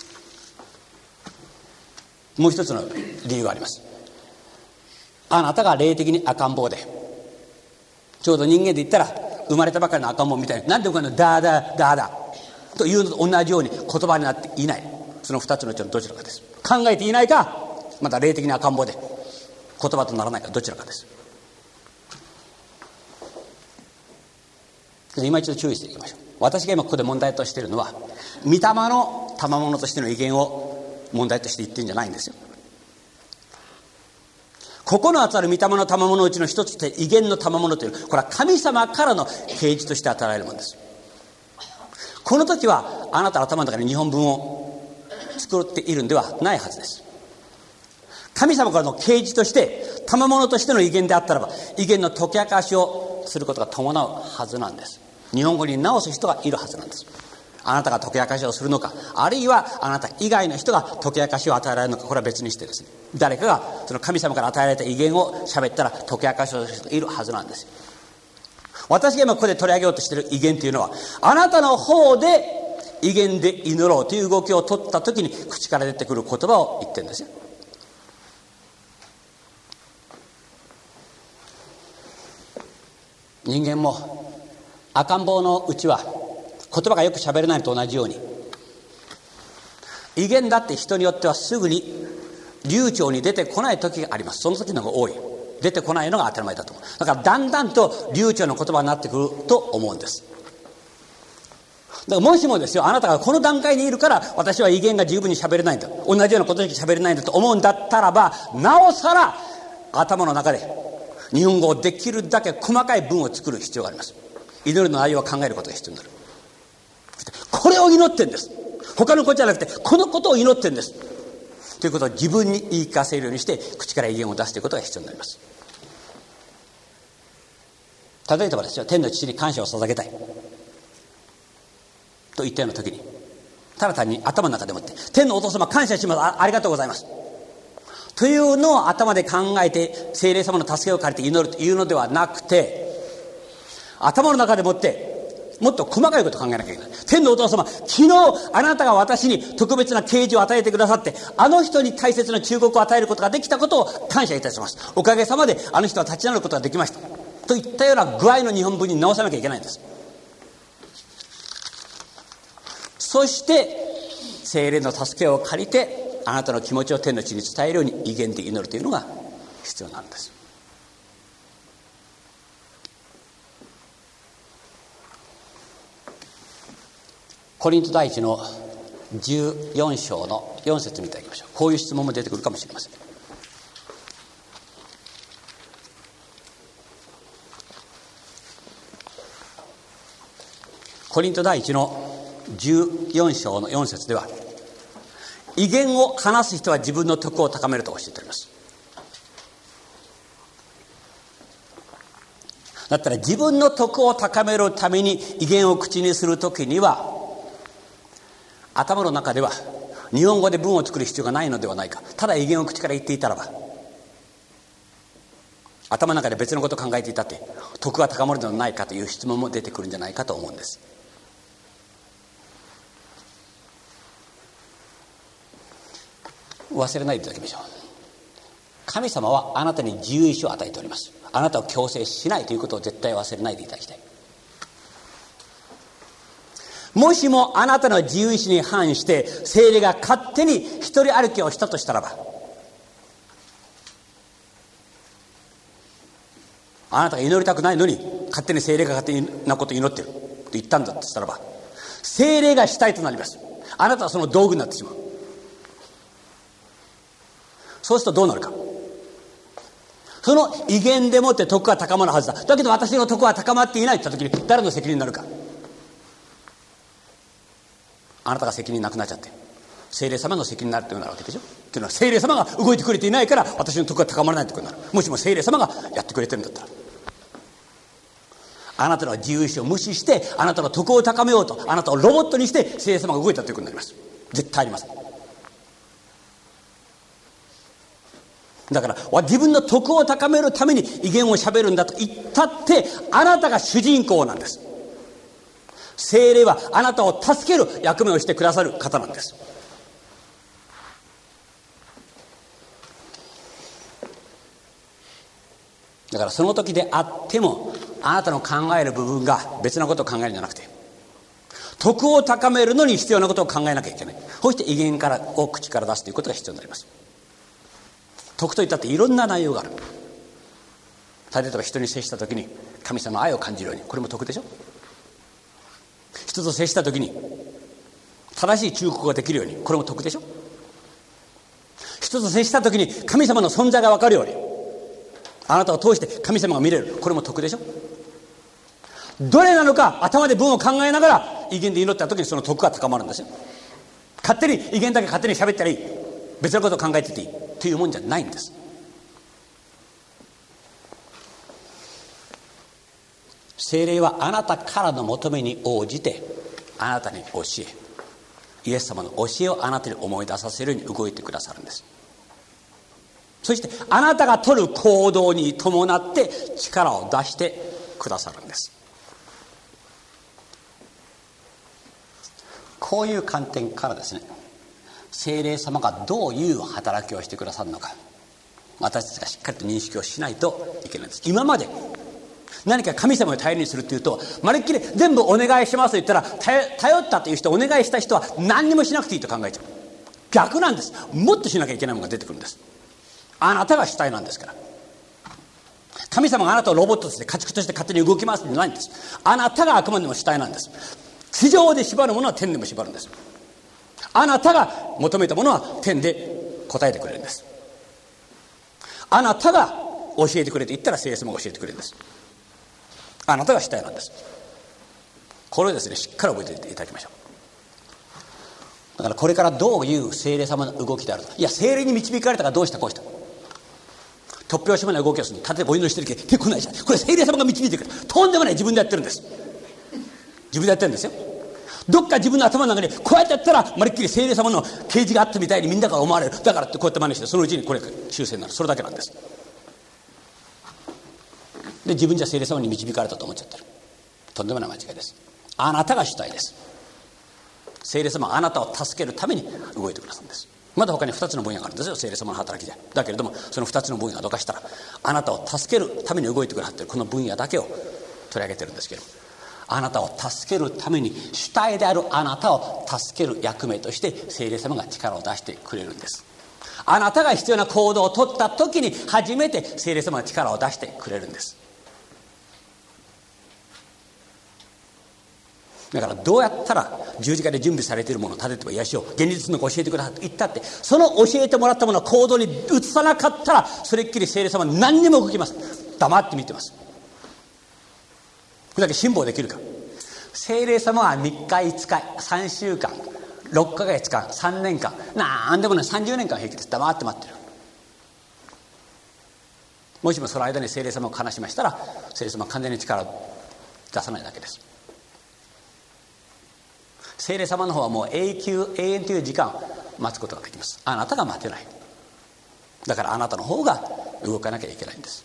もう一つの理由があります。あなたが霊的に赤ん坊で、ちょうど人間で言ったら生まれたばかりの赤ん坊みたいに、なんていうかのダーダーダーダーというのと同じように言葉になっていない、その二つのうちのどちらかです。考えていないか、また霊的に赤ん坊で言葉とならないか、どちらかです。今一度注意していきましょう。私が今ここで問題としているのは、御霊の賜物としての威厳を問題として言ってるんじゃないんですよ。9つある御霊の賜物のうちの一つとして威厳の賜物という、これは神様からの啓示として与えられるものです。この時はあなたの頭の中に日本文を作っているんではないはずです。神様からの啓示として賜物としての威厳であったらば、威厳の解き明かしをすることが伴うはずなんです。日本語に直す人がいるはずなんです。あなたが解き明かしをするのか、あるいはあなた以外の人が解き明かしを与えられるのか、これは別にしてですね、誰かがその神様から与えられた威厳を喋ったら解き明かしをする人がいるはずなんです。私が今ここで取り上げようとしている威厳というのは、あなたの方で威厳で祈ろうという動きを取った時に口から出てくる言葉を言ってるんですよ。人間も赤ん坊のうちは言葉がよく喋れないのと同じように、威厳だって人によってはすぐに流暢に出てこない時があります。その時の方が多い。出てこないのが当たり前だと思う。だからだんだんと流暢な言葉になってくると思うんです。だからもしもですよ、あなたがこの段階にいるから私は威厳が十分に喋れないんだ、同じようなことしか喋れないんだと思うんだったらば、なおさら頭の中で日本語をできるだけ細かい文を作る必要があります。祈りの内容を考えることが必要になる。これを祈ってんです。他のことじゃなくてこのことを祈ってんですということを自分に言い聞かせるようにして口から威厳を出すということが必要になります。例えばですよ、天の父に感謝を捧げたいと言ったような時に、ただ単に頭の中でもって天のお父様感謝します、ありがとうございますというのを頭で考えて聖霊様の助けを借りて祈るというのではなくて、頭の中でもってもっと細かいことを考えなきゃいけない。天のお父様、昨日あなたが私に特別な啓示を与えてくださって、あの人に大切な忠告を与えることができたことを感謝いたします。おかげさまであの人は立ち直ることができましたといったような具合の日本文に直さなきゃいけないんです。そして聖霊の助けを借りてあなたの気持ちを天の地に伝えるように威厳で祈るというのが必要なんです。コリント第一の14章の4節見ていきましょう。こういう質問も出てくるかもしれません。コリント第一の14章の4節では、威厳を話す人は自分の徳を高めると教えております。だったら自分の徳を高めるために威厳を口にするときには、頭の中では日本語で文を作る必要がないのではないか。ただ威厳を口から言っていたらば、頭の中で別のことを考えていたって徳が高まるのではないかという質問も出てくるんじゃないかと思うんです。忘れないでいただきましょう。神様はあなたに自由意志を与えております。あなたを強制しないということを絶対忘れないでいただきたい。もしもあなたの自由意志に反して聖霊が勝手に一人歩きをしたとしたらば、あなたが祈りたくないのに勝手に聖霊が勝手なことを祈ってると言ったんだとしたらば、聖霊が主体となります。あなたはその道具になってしまう。そうするとどうなるか。その威厳でもって徳が高まるはずだ。だけど私の徳は高まっていないと言った時に誰の責任になるか。あなたが責任なくなっちゃって聖霊様の責任になるというようなわけでしょ。というのは聖霊様が動いてくれていないから私の徳が高まらないということになる。もしも聖霊様がやってくれてるんだったら、あなたの自由意志を無視してあなたの徳を高めようと、あなたをロボットにして聖霊様が動いたということになります。絶対ありません。だから自分の徳を高めるために威厳をしゃべるんだと言ったって、あなたが主人公なんです。 聖霊はあなたを助ける役目をしてくださる方なんです。だからその時であっても、あなたの考える部分が別なことを考えるんじゃなくて、徳を高めるのに必要なことを考えなきゃいけない。そして威厳を口から出すということが必要になります。徳といったっていろんな内容がある。例えば人に接した時に神様の愛を感じるように、これも徳でしょ。人と接した時に正しい忠告ができるように、これも徳でしょ。人と接した時に神様の存在が分かるように、あなたを通して神様が見れる、これも徳でしょ。どれなのか頭で文を考えながら威厳で祈った時にその徳が高まるんですよ。勝手に威厳だけ勝手に喋ったらいい、別のことを考えてていいというもんじゃないんです。聖霊はあなたからの求めに応じてあなたに教え、イエス様の教えをあなたに思い出させるように動いてくださるんです。そしてあなたが取る行動に伴って力を出してくださるんです。こういう観点からですね、聖霊様がどういう働きをしてくださるのか、私たちがしっかりと認識をしないといけないんです。今まで何か神様を頼りにするっていうと、まるっきり全部お願いしますと言ったら、頼ったという人、お願いした人は何にもしなくていいと考えちゃう。逆なんです。もっとしなきゃいけないものが出てくるんです。あなたが主体なんですから。神様があなたをロボットとして家畜として勝手に動きますんじゃないんです。あなたがあくまでも主体なんです。地上で縛るものは天でも縛るんです。あなたが求めたものは天で答えてくれるんです。あなたが教えてくれと言ったら聖霊様が教えてくれるんです。あなたが主体なんです。これをですね、しっかり覚えていただきましょう。だからこれからどういう聖霊様の動きであると、いや聖霊に導かれたからどうしたこうした、突拍子もない動きをする。例えばお祈りしてるけど結構ないじゃん、これ聖霊様が導いてくれる。とんでもない、自分でやってるんです。自分でやってるんですよ。どっか自分の頭の中でこうやってやったらまるっきり聖霊様の啓示があったみたいにみんなから思われる、だからってこうやって真似して、そのうちにこれが修正になる。それだけなんです。で自分じゃ聖霊様に導かれたと思っちゃってる。とんでもない間違いです。あなたが主体です。聖霊様はあなたを助けるために動いてくださるんです。まだ他に2つの分野があるんですよ、聖霊様の働きで。だけれどもその2つの分野をどかしたら、あなたを助けるために動いてくださっているこの分野だけを取り上げてるんですけど、あなたを助けるために主体であるあなたを助ける役目として聖霊様が力を出してくれるんです。あなたが必要な行動を取った時に初めて聖霊様が力を出してくれるんです。だからどうやったら十字架で準備されているものを例えば癒しを現実の教えてくださいと言ったって、その教えてもらったものを行動に移さなかったら、それっきり聖霊様は何にも動きません。黙って見てます。これだけ辛抱できるか。聖霊様は3日5日3週間6ヶ月間3年間なんでもない30年間平気です。黙って待ってる。もしもその間に聖霊様を悲しましたら、聖霊様は完全に力を出さないだけです。聖霊様の方はもう永遠という時間待つことができます。あなたが待てない。だからあなたの方が動かなきゃいけないんです。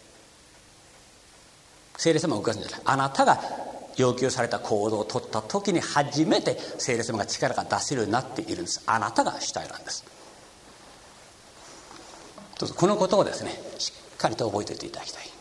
聖霊様を動かすんじゃない。あなたが要求された行動を取った時に初めて聖霊様が力が出せるようになっているんです。あなたが主体なんです。どうぞこのことをですね、しっかりと覚えておいていただきたい。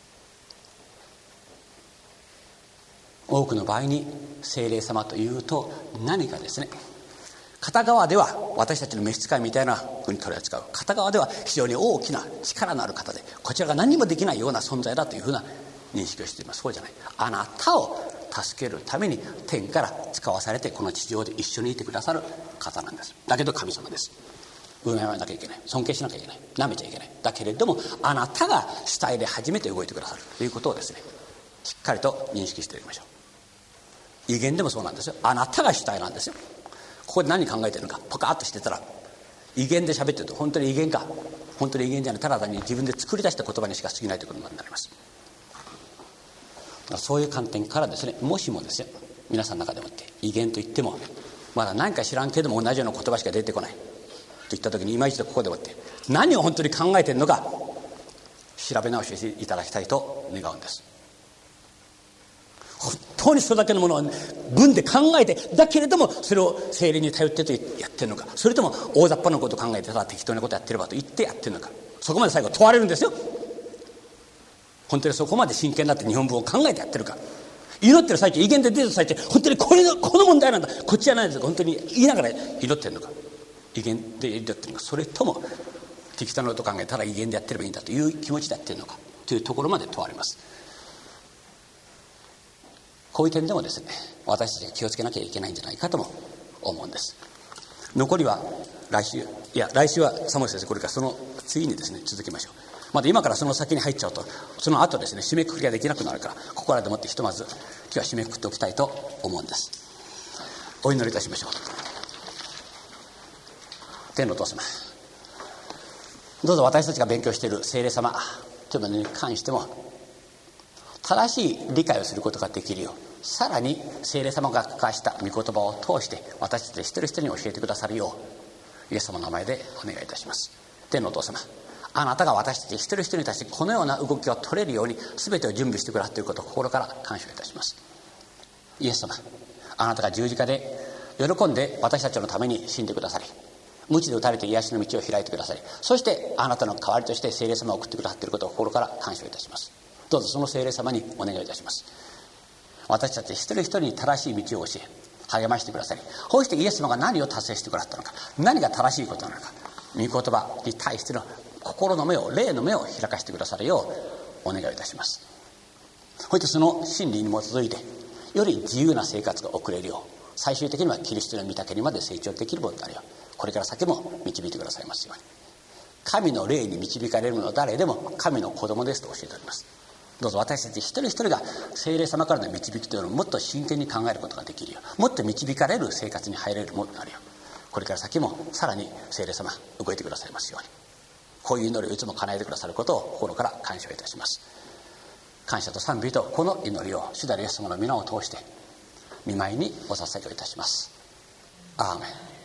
多くの場合に聖霊様というと何かですね、片側では私たちの召使いみたいなふうに取り扱う、片側では非常に大きな力のある方で、こちらが何もできないような存在だというふうな認識をしています。そうじゃない。あなたを助けるために天から使わされてこの地上で一緒にいてくださる方なんです。だけど神様です。敬わなきゃいけない、尊敬しなきゃいけない、舐めちゃいけない。だけれどもあなたが主体で初めて動いてくださるということをですね、しっかりと認識しておきましょう。威厳でもそうなんですよ。あなたが主体なんですよ。ここで何考えてるのかポカッとしてたら、威厳で喋ってると本当に威厳か、本当に威厳じゃない、ただ単に自分で作り出した言葉にしか過ぎないということになります。そういう観点からですね、もしもですよ、皆さんの中でもって威厳といってもまだ何か知らんけども同じような言葉しか出てこないといった時に、今一度ここでもって何を本当に考えているのか調べ直ししていただきたいと願うんです。本当にそれだけのものを分で考えて、だけれどもそれを聖霊に頼ってとやってるのか、それとも大雑把なことを考えてただ適当なことやってればと言ってやってるのか、そこまで最後問われるんですよ。本当にそこまで真剣になって日本文を考えてやってるか、祈ってる最中、威厳で出てる最中、本当にこの問題なんだ、こっちじゃないんですよ、本当に言いながら祈ってるのか、威厳で祈ってるのか、それとも適当なことを考えたら威厳でやってればいいんだという気持ちでやってるのかというところまで問われます。こういう点でもですね、私たちが気をつけなきゃいけないんじゃないかとも思うんです。残りは来週はサモエル先生、これからその次にですね続きましょう。まだ今からその先に入っちゃうと、その後ですね締めくくりができなくなるから、ここらでもってひとまず今日は締めくくっておきたいと思うんです。お祈りいたしましょう。天のお父様、どうぞ私たちが勉強している聖霊様というものに関しても正しい理解をすることができるよう、さらに聖霊様が書かした御言葉を通して私たち一人一人に教えてくださるよう、イエス様の名前でお願いいたします。天のお父様、あなたが私たち一人一人に対してこのような動きを取れるように全てを準備してくださっていることを心から感謝いたします。イエス様、あなたが十字架で喜んで私たちのために死んでくださり、鞭で打たれて癒しの道を開いてくださり、そしてあなたの代わりとして聖霊様を送ってくださっていることを心から感謝いたします。どうぞその聖霊様にお願いいたします。私たち一人一人に正しい道を教え励ましてくださり、こうしてイエス様が何を達成してくださったのか、何が正しいことなのか、御言葉に対しての心の目を、霊の目を開かせてくださるようお願いいたします。そしてその真理に基づいてより自由な生活が送れるよう、最終的にはキリストの御岳にまで成長できるものであるよう、これから先も導いてくださいますように。神の霊に導かれるのは誰でも神の子供ですと教えております。どうぞ私たち一人一人が聖霊様からの導きというのをもっと真剣に考えることができるよう、もっと導かれる生活に入れるものであるよう、これから先もさらに聖霊様動いてくださいますように。こういう祈りをいつも叶えてくださることを心から感謝いたします。感謝と賛美とこの祈りを主なるイエス様の皆を通して御前にお捧げをいたします。アーメン。